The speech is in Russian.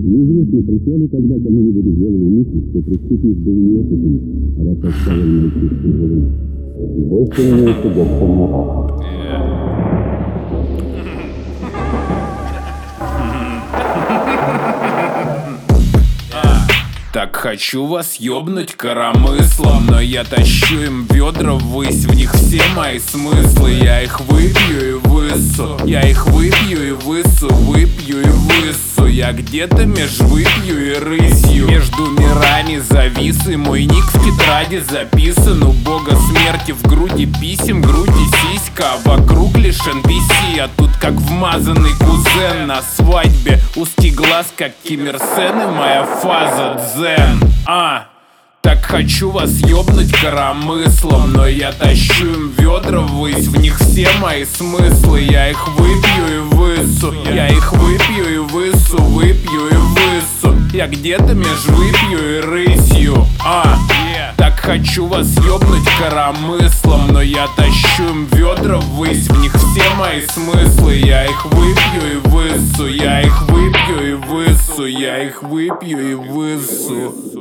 Неизвестно, пришла ли тогда кому-нибудь в голову мысль, что преступник был неопытен, раз оставил мальчишку живым. Больше меняется Джексон на раз. Так хочу вас ёбнуть коромыслом, но я тащу им ведра ввысь, в них все мои смыслы. Я их выпью и высу, я их выпью и высу, выпью и высу. Я где-то меж выпью и рысью, между мирами завис, и мой ник в тетради записан. У бога смерти в груди писем, груди сиська, а вокруг лишь NPC. А тут как вмазанный кузен на свадьбе, узкий глаз как Ким Ир Сен, и моя фаза дзен. Так хочу вас ёбнуть коромыслом, но я тащу им ведра ввысь, в них все мои смыслы. Я их выпью и высу, я их выпью и высу, выпью и высу. Я где-то меж выпью и рысью. Так хочу вас ёбнуть коромыслом, но я тащу им ведра ввысь, в них все мои смыслы. Я их выпью и высу, я их выпью и высу, я их выпью и высу.